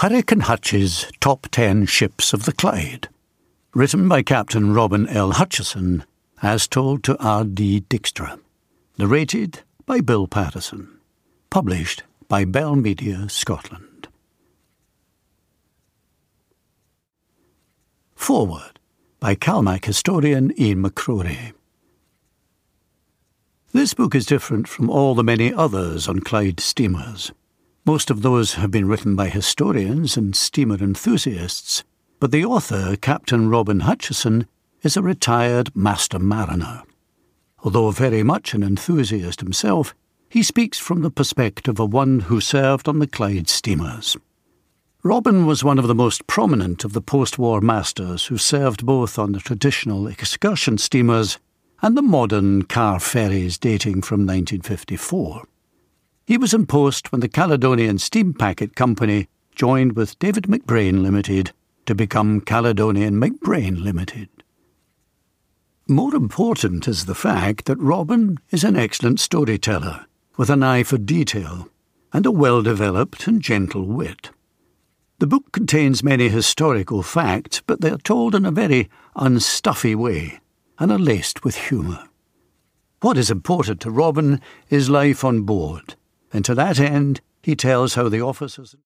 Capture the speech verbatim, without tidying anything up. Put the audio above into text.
Hurricane Hutch's Top Ten Ships of the Clyde, written by Captain Robin L. Hutcheson, as told to R D Dykstra, narrated by Bill Patterson, published by Bell Media, Scotland. Foreword by Calmac historian Ian McCrory. This book is different from all the many others on Clyde steamers. Most of those have been written by historians and steamer enthusiasts, but the author, Captain Robin Hutcheson, is a retired master mariner. Although very much an enthusiast himself, he speaks from the perspective of one who served on the Clyde steamers. Robin was one of the most prominent of the post-war masters who served both on the traditional excursion steamers and the modern car ferries dating from nineteen fifty-four. He was in post when the Caledonian Steam Packet Company joined with David McBrain Limited to become Caledonian McBrain Limited. More important is the fact that Robin is an excellent storyteller with an eye for detail and a well-developed and gentle wit. The book contains many historical facts, but they are told in a very unstuffy way and are laced with humour. What is important to Robin is life on board, and to that end he tells how the officers